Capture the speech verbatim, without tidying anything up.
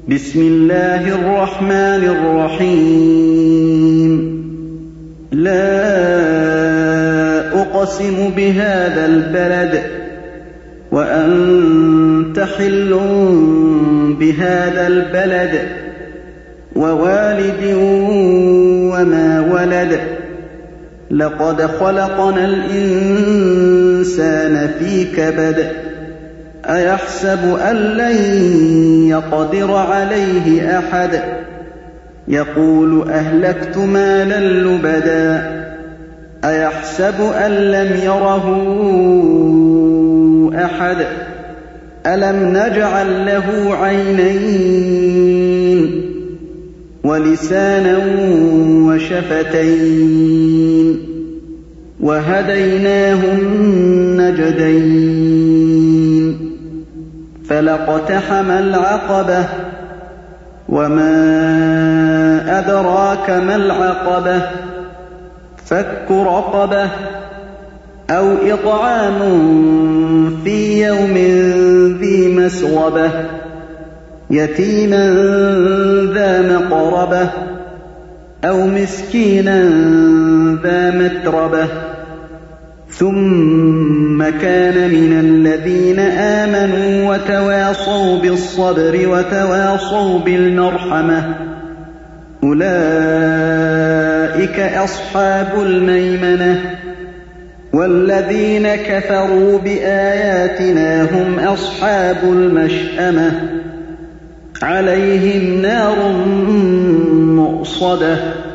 بسم الله الرحمن الرحيم لا أقسم بهذا البلد وأنت حل بهذا البلد ووالد وما ولد لقد خلقنا الإنسان في كبد أيحسب أن لن يقدر عليه أحد يقول أهلكت مالا لبدا أيحسب أن لم يره أحد ألم نجعل له عينين ولسانا وشفتين وهديناه النجدين فلاقتحم العقبة وما أدراك ما العقبة فك رقبة أو إطعام في يوم ذي مسغبة يتيما ذا مقربة أو مسكينا ذا متربة ثم كان من الذين آمنوا وتواصوا بالصبر وتواصوا بالمرحمة أولئك أصحاب الميمنة والذين كفروا بآياتنا هم أصحاب المشأمة عليهم نار مؤصدة